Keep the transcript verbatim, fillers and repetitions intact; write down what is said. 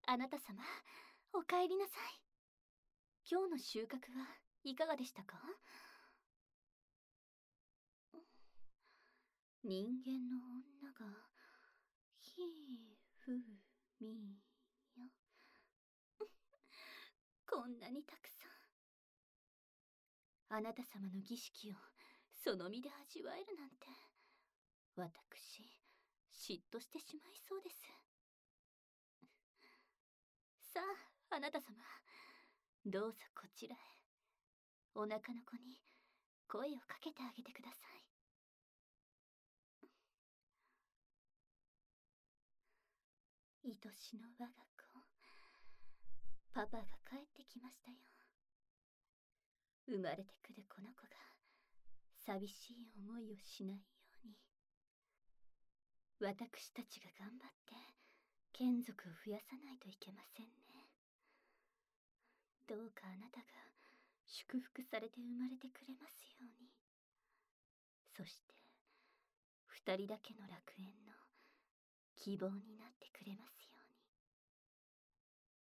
あなた様、お帰りなさい。今日の収穫はいかがでしたか？人間の女が、ひふみよ。こんなにたくさん。あなた様の儀式をその身で味わえるなんて、私、嫉妬してしまいそうです。さあ、あなた様、どうぞこちらへ。お腹の子に声をかけてあげてください。愛しの我が子、パパが帰ってきましたよ。生まれてくるこの子が寂しい思いをしないように、私たちが頑張って眷属を増やさないといけませんね。どうかあなたが祝福されて生まれてくれますように。そして二人だけの楽園の希望になってくれますよ